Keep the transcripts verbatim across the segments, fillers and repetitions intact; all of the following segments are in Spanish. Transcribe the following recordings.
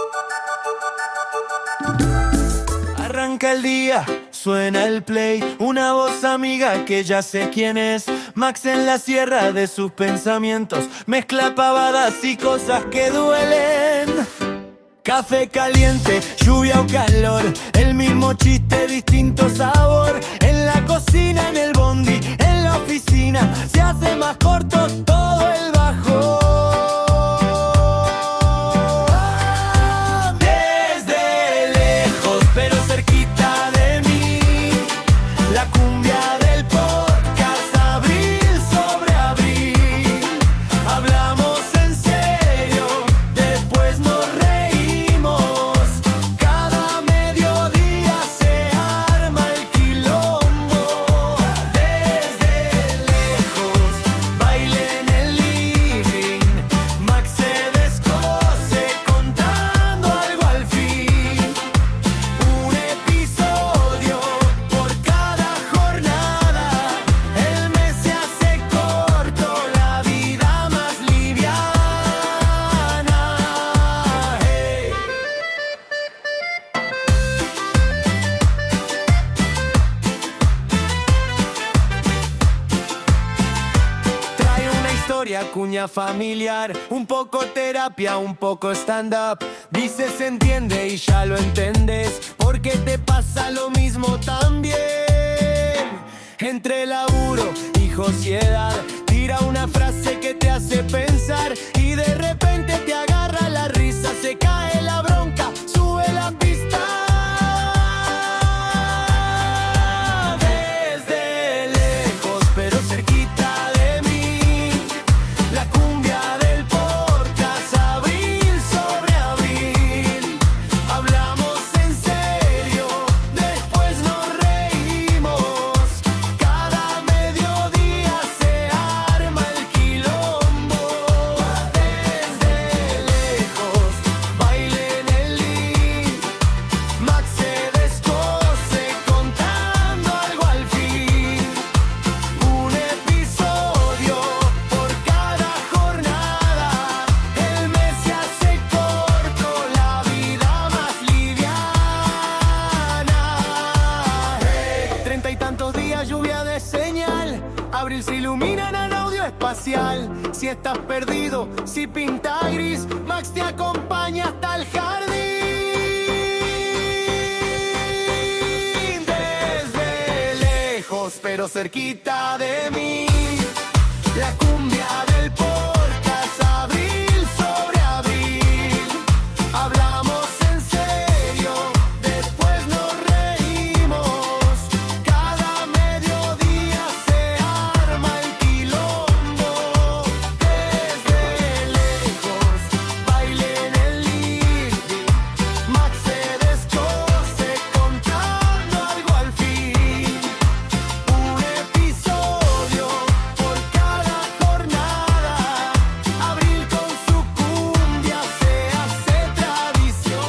Arranca el día, suena el play, una voz amiga que ya sé quién es. Max en la sierra de sus pensamientos, mezcla pavadas y cosas que duelen. Café caliente, lluvia o calor, el mismo chiste, distinto sabor. En la cocina, en el bondi, en la oficina, se hace más corto todo el bajón. Desde lejos, pero cerquita de mí, la cumbia del podcast, abril sobre abril. Hablamos en serio, después nos reímos. Cada mediodía se arma el quilombo. Desde lejos, baile en el living. Max se descoce contando algo al fin. Un episodio por cada jornada. El mes se hace corto, la vida más liviana. Hey. Trae una historia, cuña familiar, un poco terapia, un poco stand-up. Dice se entiende y ya lo entendés, porque te pasa lo mismo también. Entre laburo y sociedad, tira una frase que te hace pensar y de repente te agarra la risa, se cae la bronca, sube la pista. Desde lejos, pero cerquita de mí, la cumbia del podcast, abril sobre abril. Hablamos en serio, después nos reímos. Cada mediodía se arma el quilombo. Desde lejos, baile en el living. Max se descoce contando algo al fin. Un episodio por cada jornada. El mes se hace corto, la vida más liviana. Hey. Treinta y tantos días, lluvia de señal. Abril se ilumina en el audio espacial. Si estás perdido, si pinta gris, Max te acompaña hasta el jardín. Desde lejos, pero cerquita de mí, la cumbia del podcast, abril sobre abril. Hablamos en serio, después nos reímos. Cada mediodía se arma el quilombo. Desde lejos, baile en el living. Max se descoce contando algo al fin. Un episodio por cada jornada. Abril con su cumbia se hace tradición.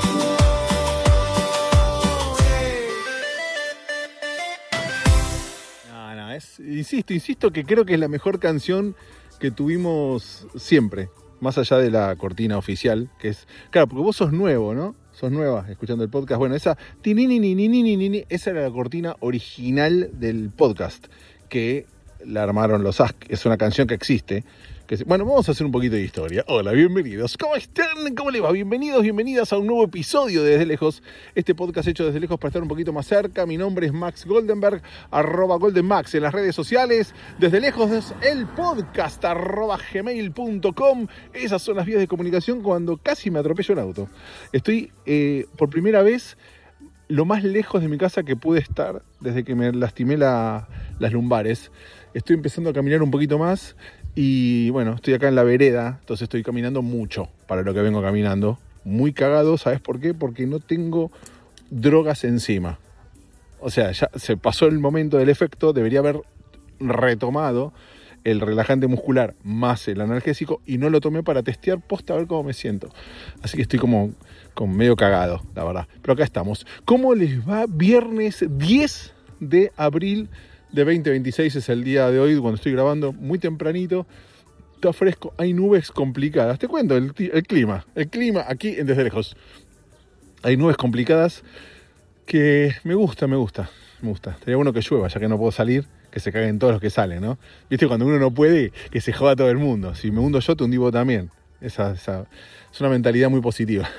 No, no, es, insisto, insisto que creo que es la mejor canción que tuvimos siempre, más allá de la cortina oficial, que es, claro, porque vos sos nuevo, ¿no? Sos nueva escuchando el podcast. Bueno, esa, tinininininininini, esa era la cortina original del podcast, que la armaron los Ask, es una canción que existe. Que se- bueno, vamos a hacer un poquito de historia. Hola, bienvenidos. ¿Cómo están? ¿Cómo les va? Bienvenidos, bienvenidas a un nuevo episodio de Desde Lejos. Este podcast hecho desde lejos para estar un poquito más cerca. Mi nombre es Max Goldenberg, arroba goldenmax en las redes sociales. Desde Lejos es el podcast, arroba gmail punto com. Esas son las vías de comunicación cuando casi me atropello un auto. Estoy eh, por primera vez lo más lejos de mi casa que pude estar desde que me lastimé la- las lumbares. Estoy empezando a caminar un poquito más y bueno, estoy acá en la vereda, entonces estoy caminando mucho para lo que vengo caminando. Muy cagado, ¿sabes por qué? Porque no tengo drogas encima. O sea, ya se pasó el momento del efecto, debería haber retomado el relajante muscular más el analgésico y no lo tomé para testear posta a ver cómo me siento. Así que estoy como, como medio cagado, la verdad. Pero acá estamos. ¿Cómo les va? Viernes diez de abril de veinte veintiséis es el día de hoy, cuando estoy grabando muy tempranito. está fresco, hay nubes complicadas. Te cuento el, el clima, el clima aquí en Desde Lejos. Hay nubes complicadas que me gusta, me gusta, me gusta. Estaría bueno que llueva, ya que no puedo salir, que se caguen todos los que salen, ¿no? Viste, cuando uno no puede, que se joda todo el mundo. Si me hundo yo, te hundí vos también. Esa, esa es una mentalidad muy positiva.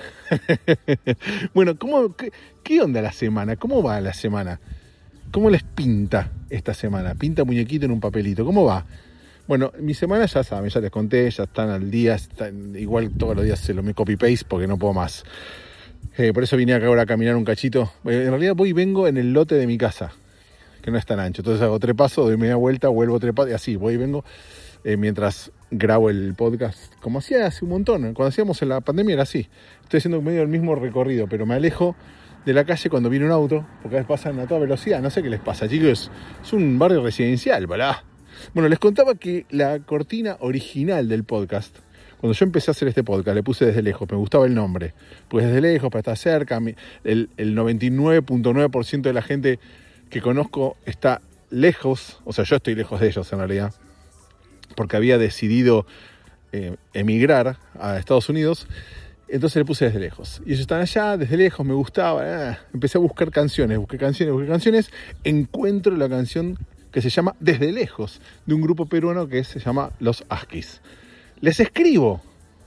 Bueno, ¿cómo, qué, ¿qué onda la semana? ¿Cómo va la semana? ¿Cómo les pinta esta semana? Pinta muñequito en un papelito. ¿Cómo va? Bueno, mi semana ya saben, ya les conté, ya están al día. Están, igual todos los días se lo me copy-paste porque no puedo más. Eh, por eso vine acá ahora a caminar un cachito. En realidad voy y vengo en el lote de mi casa, que no es tan ancho. Entonces hago tres pasos, doy media vuelta, vuelvo tres pasos y así voy y vengo eh, mientras grabo el podcast. Como hacía hace un montón, cuando hacíamos en la pandemia era así. Estoy haciendo medio el mismo recorrido, pero me alejo de la calle cuando viene un auto, porque a veces pasan a toda velocidad. No sé qué les pasa, chicos. Es un barrio residencial, ¿verdad? Bueno, les contaba que la cortina original del podcast, cuando yo empecé a hacer este podcast, le puse Desde Lejos, me gustaba el nombre, pues desde lejos, para estar cerca, el, el noventa y nueve punto nueve por ciento de la gente que conozco está lejos, o sea, yo estoy lejos de ellos en realidad, porque había decidido eh, emigrar a Estados Unidos, entonces le puse Desde Lejos. Y ellos están allá, desde lejos, me gustaba, eh, empecé a buscar canciones, busqué canciones, busqué canciones, encuentro la canción que se llama Desde Lejos, de un grupo peruano que se llama Los Asquis. Les escribo,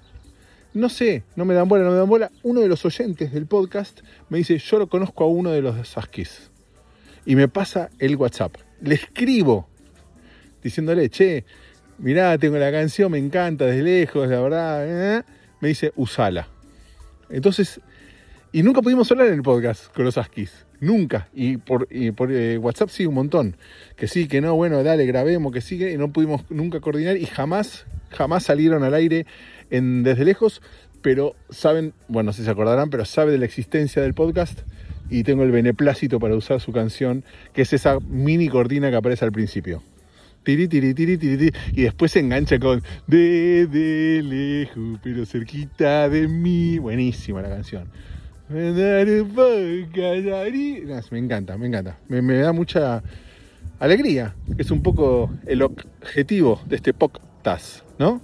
no sé, no me dan bola, no me dan bola. Uno de los oyentes del podcast me dice, yo lo conozco a uno de los Asquis. Y me pasa el WhatsApp. Le escribo, diciéndole, che, mirá, tengo la canción, me encanta, Desde Lejos, la verdad. ¿eh? Me dice, usala. Entonces, y nunca pudimos hablar en el podcast con los Asquis. Nunca. Y por, y por eh, WhatsApp sí, un montón. Que sí, que no, bueno, dale, grabemos, que sigue. Y no pudimos nunca coordinar y jamás, jamás salieron al aire en Desde Lejos. Pero saben, bueno, no sé si se acordarán, pero sabe de la existencia del podcast. Y tengo el beneplácito para usar su canción, que es esa mini cortina que aparece al principio. Tiri, tiri, tiri, tiri, tiri, y después se engancha con Desde lejos, pero cerquita de mí. Buenísima la canción. Me encanta, me encanta. Me, me da mucha alegría. Es un poco el objetivo de este podcast, ¿no?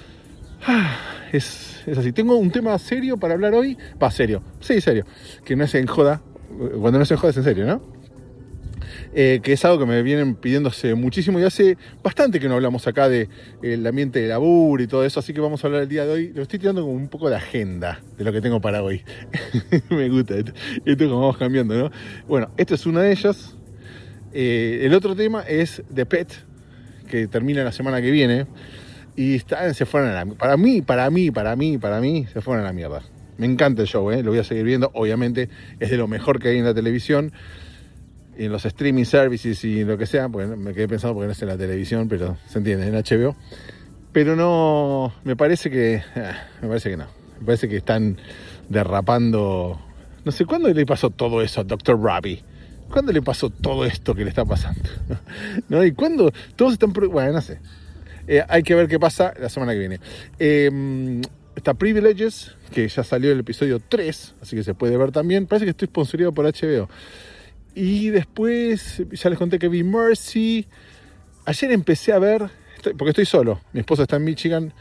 Es, es así. Tengo un tema serio para hablar hoy. Va, serio. Sí, serio. Que no es en joda. Cuando no es en joda es en serio, ¿no? Eh, que es algo que me vienen pidiéndose muchísimo y hace bastante que no hablamos acá de el ambiente de laburo y todo eso, así que vamos a hablar el día de hoy. Lo estoy tirando como un poco de agenda de lo que tengo para hoy. Me gusta esto, esto como vamos cambiando, ¿no? Bueno, este es uno de ellos. Eh, el otro tema es The Pet, que termina la semana que viene y está, se fueron a la, para mí, para mí, para mí, para mí, se fueron a la mierda. Me encanta el show, ¿eh? Lo voy a seguir viendo, obviamente es de lo mejor que hay en la televisión. En los streaming services y lo que sea, porque me quedé pensando porque no es en la televisión, pero se entiende, en H B O. Pero no, me parece que, eh, me parece que no. Me parece que están derrapando. No sé, ¿cuándo le pasó todo eso a doctor Rabbit? ¿Cuándo le pasó todo esto que le está pasando? ¿No? ¿Y cuándo? Todos están, bueno, no sé. Eh, hay que ver qué pasa la semana que viene. Eh, está Privileges, que ya salió el episodio tres, así que se puede ver también. Parece que estoy sponsoreado por H B O. Y después, ya les conté que vi Mercy. Ayer empecé a ver, porque estoy solo, mi esposa está en Michigan,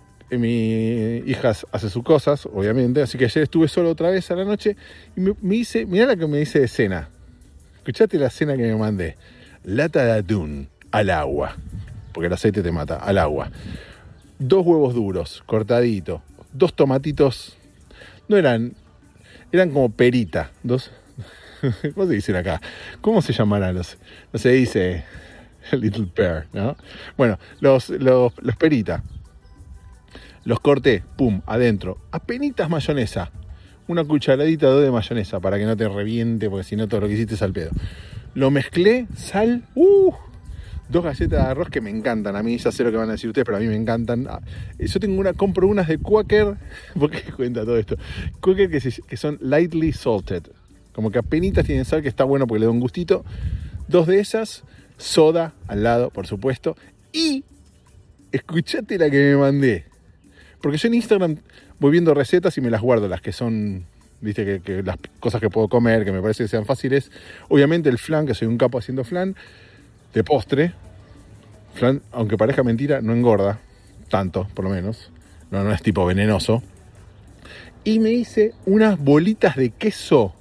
mi hija hace sus cosas, obviamente, así que ayer estuve solo otra vez a la noche y me, me hice, mirá la que me hice de cena. Escuchate la cena que me mandé. Lata de atún al agua, porque el aceite te mata, al agua. Dos huevos duros, cortaditos, dos tomatitos, no eran, eran como perita, dos... ¿Cómo se dicen acá? ¿Cómo se llamarán los? No se dice little pear, ¿no? Bueno, los, los, los perita. Los corté, pum, adentro. Apenitas mayonesa. Una cucharadita o dos de mayonesa para que no te reviente, porque si no todo lo que hiciste es al pedo. Lo mezclé, sal, uh, dos galletas de arroz que me encantan. A mí ya sé lo que van a decir ustedes, pero a mí me encantan. Yo tengo una, compro unas de Quaker, ¿por qué cuenta todo esto? Quaker que, se, que son lightly salted. Como que apenitas tienen sal, que está bueno porque le da un gustito. Dos de esas, soda al lado, por supuesto. Y escuchate la que me mandé. Porque yo en Instagram voy viendo recetas y me las guardo, las que son, viste, que, que las cosas que puedo comer, que me parece que sean fáciles. Obviamente el flan, que soy un capo haciendo flan, de postre. Flan, aunque parezca mentira, no engorda. tanto, por lo menos. No, no es tipo venenoso. Y me hice unas bolitas de queso.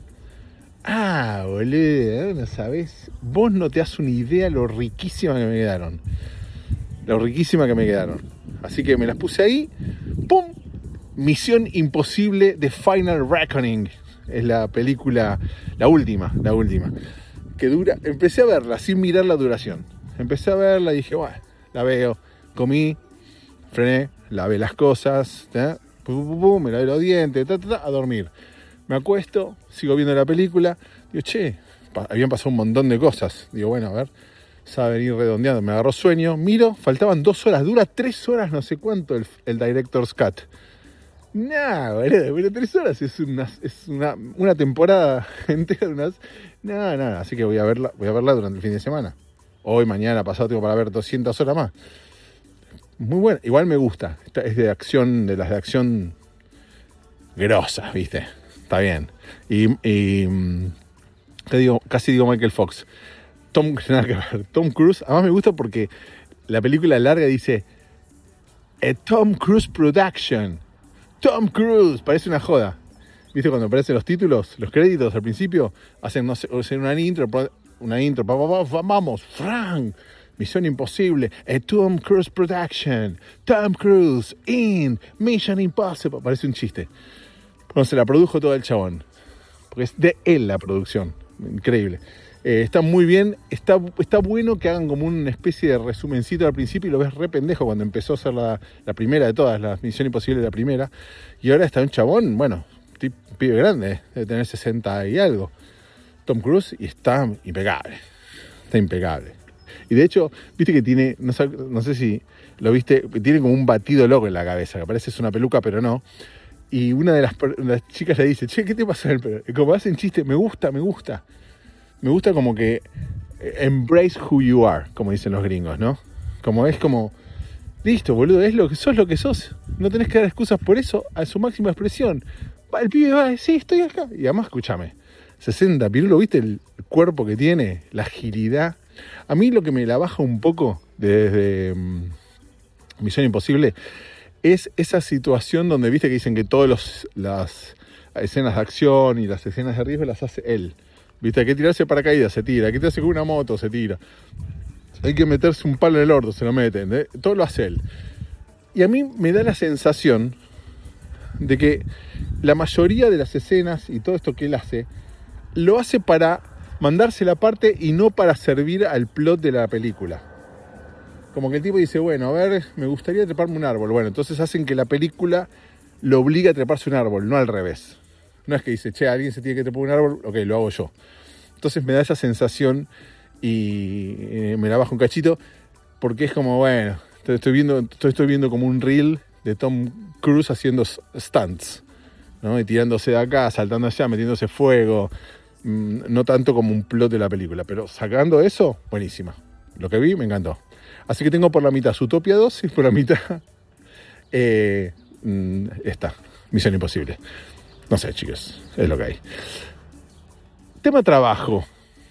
Ah, boludo, no sabés. Vos no te das una idea lo riquísima que me quedaron. Lo riquísima que me quedaron. Así que me las puse ahí. ¡Pum! Misión Imposible The Final Reckoning. Es la película, la última, la última. Que dura, empecé a verla sin mirar la duración. Empecé a verla y dije, bueno, la veo. Comí, frené, lavé las cosas, ¿eh? pum, pum, pum, me lavé los dientes, ta, ta, ta, a dormir. Me acuesto, sigo viendo la película. Digo, che, pa- habían pasado un montón de cosas. Digo, bueno, a ver, sabe venir redondeando. Me agarró sueño, miro, faltaban dos horas, dura tres horas, no sé cuánto el, el Director's Cut. No, boludo, pero tres horas es una, es una, una temporada entera de unas. No, no, así que voy a verla, voy a verla durante el fin de semana. Hoy, mañana, pasado tengo para ver doscientas horas más. Muy buena, igual me gusta. Esta es de acción, de las de acción grosas, ¿viste? Está bien. Y, y ¿qué digo? Casi digo Michael Fox. Tom, nada que ver. Tom Cruise, además me gusta porque la película larga dice A Tom Cruise Production. Tom Cruise, parece una joda. ¿Viste cuando aparecen los títulos, los créditos al principio? Hacen, no sé, hacen una intro, una intro, pa, pa, pa, vamos, Frank, Misión Imposible, a Tom Cruise Production, Tom Cruise in Mission Impossible. Parece un chiste. Bueno, se la produjo todo el chabón, porque es de él la producción, increíble. Eh, está muy bien, está, está bueno que hagan como una especie de resumencito al principio y lo ves re pendejo cuando empezó a ser la, la primera de todas, la Misión Imposible la primera, y ahora está un chabón, bueno, tipo, pibe grande, debe tener sesenta y algo, Tom Cruise, y está impecable, está impecable. Y de hecho, viste que tiene, no sé, no sé si lo viste, tiene como un batido loco en la cabeza, que parece es una peluca, pero no. Y una de las, las chicas le dice, che, ¿qué te pasa en el pelo? Y como hacen chiste, me gusta, me gusta. Me gusta como que embrace who you are, como dicen los gringos, ¿no? Como es como, listo, boludo, es lo que sos, lo que sos. No tenés que dar excusas por eso a su máxima expresión. Va, el pibe va, sí, estoy acá. Y además, escúchame, sesenta pirulo, ¿viste el cuerpo que tiene? La agilidad. A mí lo que me la baja un poco desde um, Misión Imposible es esa situación donde, viste, que dicen que todas las escenas de acción y las escenas de riesgo las hace él. ¿Viste? Hay que tirarse paracaídas, se tira. Hay que tirarse con una moto, se tira. Hay que meterse un palo en el orto, se lo meten. ¿eh? Todo lo hace él. Y a mí me da la sensación de que la mayoría de las escenas y todo esto que él hace, lo hace para mandarse la parte y no para servir al plot de la película. Como que el tipo dice, bueno, a ver, me gustaría treparme un árbol. Bueno, entonces hacen que la película lo obligue a treparse un árbol, no al revés. No es que dice, che, alguien se tiene que trepar un árbol, ok, lo hago yo. Entonces me da esa sensación y eh, me la bajo un cachito porque es como, bueno, estoy viendo, estoy viendo como un reel de Tom Cruise haciendo stunts, ¿no? Y tirándose de acá, saltando allá, metiéndose fuego. Mm, no tanto como un plot de la película, pero sacando eso, buenísima. Lo que vi me encantó. Así que tengo por la mitad Zootopia dos y por la mitad eh, mm, esta, Misión Imposible. No sé, chicos, es lo que hay. Tema trabajo.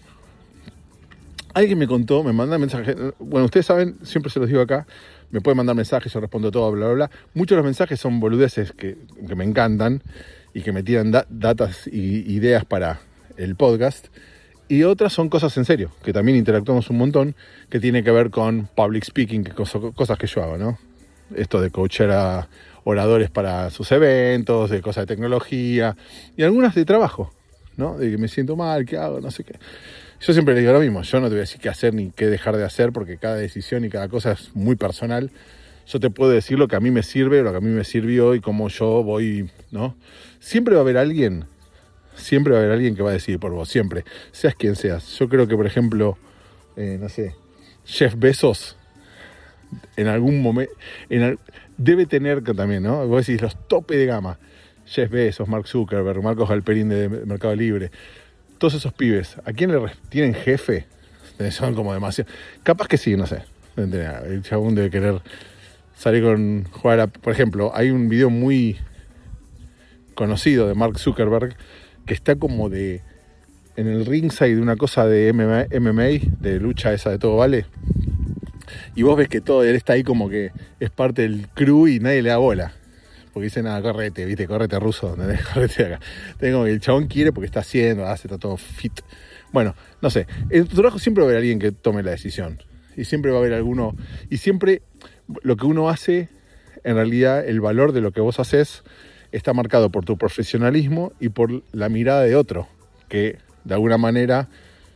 Alguien me contó, me manda mensajes. Bueno, ustedes saben, siempre se los digo acá, me pueden mandar mensajes, yo respondo todo, bla, bla, bla. Muchos de los mensajes son boludeces que, que me encantan y que me tiran da- datas y ideas para el podcast. Y otras son cosas en serio, que también interactuamos un montón, que tiene que ver con public speaking, que cosas, cosas que yo hago, ¿no? Esto de coachar a oradores para sus eventos, de cosas de tecnología y algunas de trabajo, ¿no? De que me siento mal, ¿qué hago? No sé qué. Yo siempre le digo lo mismo, yo no te voy a decir qué hacer ni qué dejar de hacer porque cada decisión y cada cosa es muy personal. Yo te puedo decir lo que a mí me sirve, lo que a mí me sirvió y cómo yo voy, ¿no? Siempre va a haber alguien, siempre va a haber alguien que va a decidir por vos, siempre, seas quien seas. Yo creo que, por ejemplo, eh, no sé, Jeff Bezos, en algún momento, en al, debe tener también, ¿no? Vos decís los tope de gama. Jeff Bezos, Mark Zuckerberg, Marcos Galperín de Mercado Libre. Todos esos pibes, ¿a quién le tienen jefe? Son como demasiado. Capaz que sí, no sé. El chabón debe querer salir con jugar a... Por ejemplo, hay un video muy conocido de Mark Zuckerberg que está como de... en el ringside de una cosa de M M A, M M A, de lucha esa de todo vale. y vos ves que todo, él está ahí como que es parte del crew y nadie le da bola. Porque dice, nada, correte, viste, correte ruso, correte de acá. Tengo que el chabón quiere porque está haciendo, hace, está todo fit. Bueno, no sé, en tu trabajo siempre va a haber alguien que tome la decisión. Y siempre va a haber alguno, y siempre lo que uno hace, en realidad el valor de lo que vos haces está marcado por tu profesionalismo y por la mirada de otro, que de alguna manera,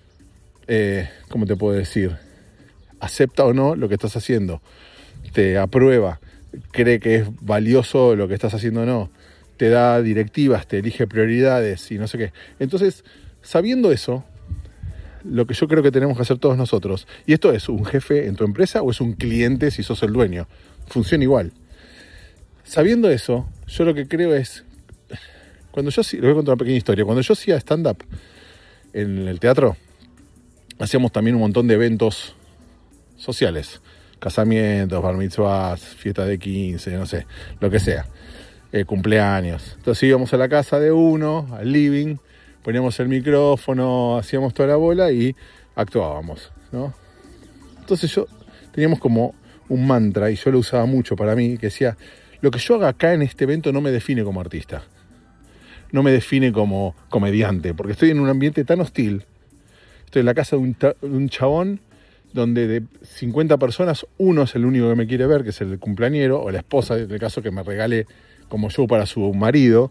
eh, ¿cómo te puedo decir? Acepta o no lo que estás haciendo, te aprueba, cree que es valioso lo que estás haciendo o no, te da directivas, te elige prioridades y no sé qué. Entonces, sabiendo eso, lo que yo creo que tenemos que hacer todos nosotros, y esto es un jefe en tu empresa o es un cliente si sos el dueño, funciona igual. Sabiendo eso, yo lo que creo es, cuando yo, les voy a contar una pequeña historia, cuando yo hacía stand-up en el teatro, hacíamos también un montón de eventos sociales, casamientos, bar mitzvahs, fiestas de quince, no sé, lo que sea, eh, cumpleaños. Entonces íbamos a la casa de uno, al living, poníamos el micrófono, hacíamos toda la bola y actuábamos, ¿no? Entonces yo teníamos como un mantra, y yo lo usaba mucho para mí, que decía, lo que yo haga acá en este evento no me define como artista, no me define como comediante, porque estoy en un ambiente tan hostil. Estoy en la casa de un, de un chabón donde de cincuenta personas, uno es el único que me quiere ver, que es el cumpleañero, o la esposa, en el caso que me regale como show para su marido.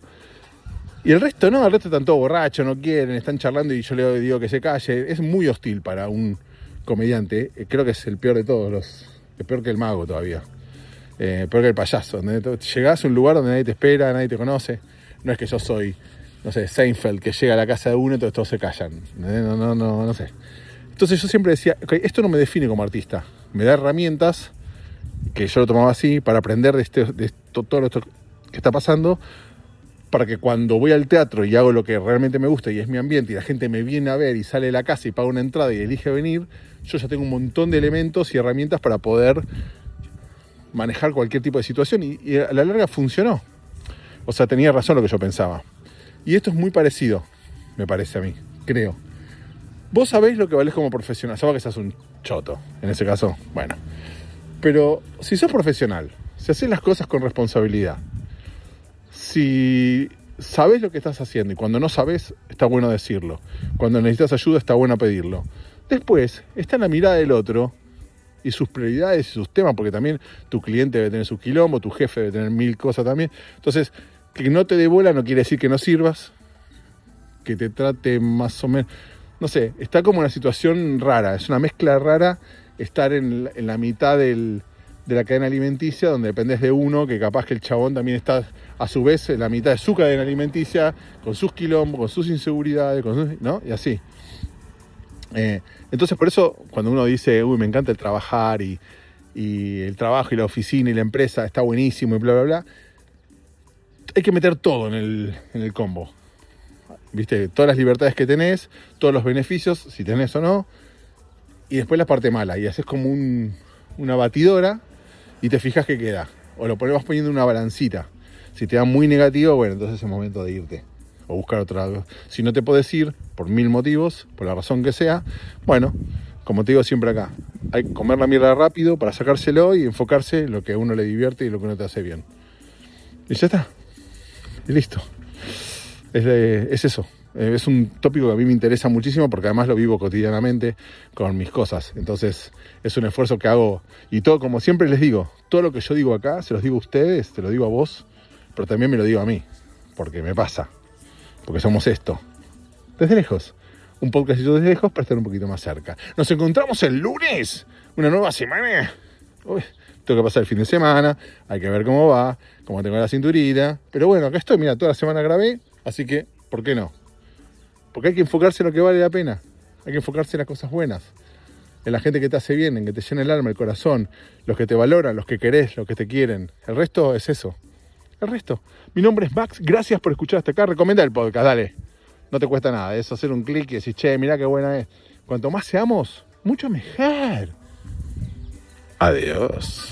Y el resto no, el resto están todos borrachos, no quieren, están charlando y yo le digo que se calle. Es muy hostil para un comediante. Creo que es el peor de todos, los, es peor que el mago todavía. Eh, peor que el payaso. Donde llegás a un lugar donde nadie te espera, nadie te conoce. No es que yo soy, no sé, Seinfeld, que llega a la casa de uno y todos, todos se callan. No, no, no, no sé. Entonces yo siempre decía, okay, esto no me define como artista. Me da herramientas, que yo lo tomaba así, para aprender de, este, de esto, todo esto que está pasando, para que cuando voy al teatro y hago lo que realmente me gusta y es mi ambiente y la gente me viene a ver y sale de la casa y paga una entrada y elige venir, yo ya tengo un montón de elementos y herramientas para poder manejar cualquier tipo de situación y, y a la larga funcionó. O sea, tenía razón lo que yo pensaba. Y esto es muy parecido, me parece a mí, creo. Vos sabés lo que valés como profesional, sabés que sos un choto, en ese caso, bueno. Pero si sos profesional, si haces las cosas con responsabilidad, si sabés lo que estás haciendo y cuando no sabés, está bueno decirlo. Cuando necesitas ayuda, está bueno pedirlo. Después, está en la mirada del otro y sus prioridades y sus temas, porque también tu cliente debe tener su quilombo, tu jefe debe tener mil cosas también. Entonces, que no te dé bola no quiere decir que no sirvas, que te trate más o menos... No sé, está como una situación rara, es una mezcla rara estar en la, en la mitad del, de la cadena alimenticia, donde dependés de uno, que capaz que el chabón también está a su vez en la mitad de su cadena alimenticia, con sus quilombos, con sus inseguridades, con sus, ¿no? Y así. Eh, entonces por eso cuando uno dice, uy, me encanta el trabajar y, y el trabajo y la oficina y la empresa está buenísimo y bla, bla, bla, hay que meter todo en el, en el combo. ¿Viste? Todas las libertades que tenés, todos los beneficios, si tenés o no, y después la parte mala, y haces como un, una batidora y te fijas que queda, o lo ponemos poniendo una balancita. Si te da muy negativo, bueno, entonces es el momento de irte o buscar otra. Si no te podés ir por mil motivos, por la razón que sea, bueno, como te digo siempre acá, hay que comer la mierda rápido para sacárselo y enfocarse en lo que a uno le divierte y lo que uno te hace bien. Y ya está, y listo. Es, de, es eso, es un tópico que a mí me interesa muchísimo porque además lo vivo cotidianamente con mis cosas. Entonces es un esfuerzo que hago y todo, como siempre les digo, todo lo que yo digo acá se los digo a ustedes, te lo digo a vos, pero también me lo digo a mí, porque me pasa, porque somos esto, desde lejos, un podcastito desde lejos para estar un poquito más cerca. Nos encontramos el lunes, una nueva semana. Uy, tengo que pasar el fin de semana, hay que ver cómo va, cómo tengo la cinturita, pero bueno, acá estoy, mira, toda la semana grabé. Así que, ¿por qué no? Porque hay que enfocarse en lo que vale la pena. Hay que enfocarse en las cosas buenas. En la gente que te hace bien, en que te llena el alma, el corazón. Los que te valoran, los que querés, los que te quieren. El resto es eso. El resto. Mi nombre es Max. Gracias por escuchar hasta acá. Recomenda el podcast, dale. No te cuesta nada. Es hacer un clic y decir, che, mirá qué buena es. Cuanto más seamos, mucho mejor. Adiós.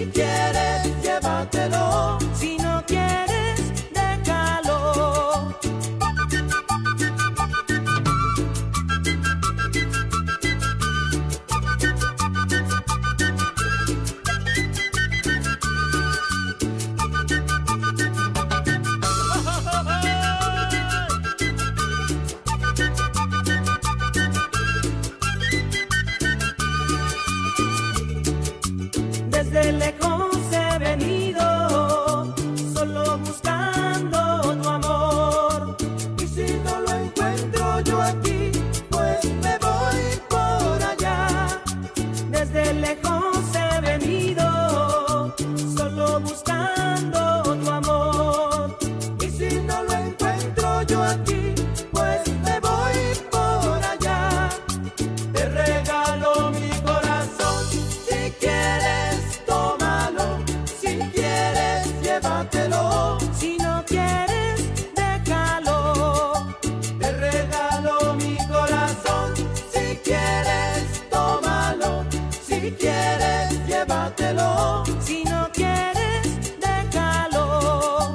Si quieres, llévatelo. Si no quieres, déjalo. Desde lejos he venido, solo buscando tu amor. Y si no lo encuentro yo aquí, pues me voy por allá. Desde lejos he venido, solo buscando tu amor. Y si no lo encuentro yo aquí, pues me voy por allá. Te regalo mi corazón, si quieres tómalo, si quieres llévatelo, si no quieres déjalo. Te regalo mi corazón, si quieres tómalo, si quieres llévatelo, si no quieres déjalo.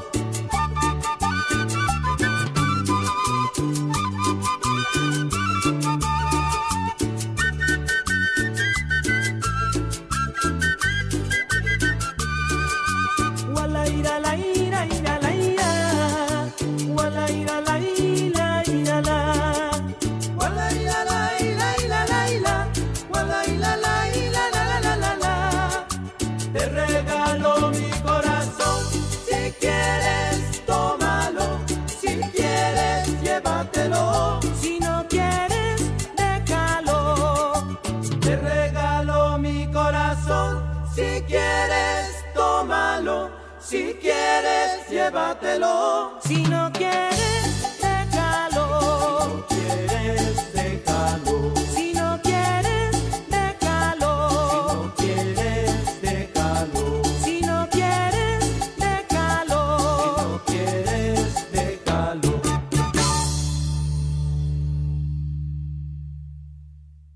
Wala ira la ira ira la ira, wala ira la ira ira la, wala ira la ira ira la ira, wala ira la ira la la la la la. Te regalo mi corazón, si quieres tómalo, si quieres llévatelo, si no quieres déjalo. Te regalo mi corazón, si quieres tómalo, si quieres llévatelo, si no quieres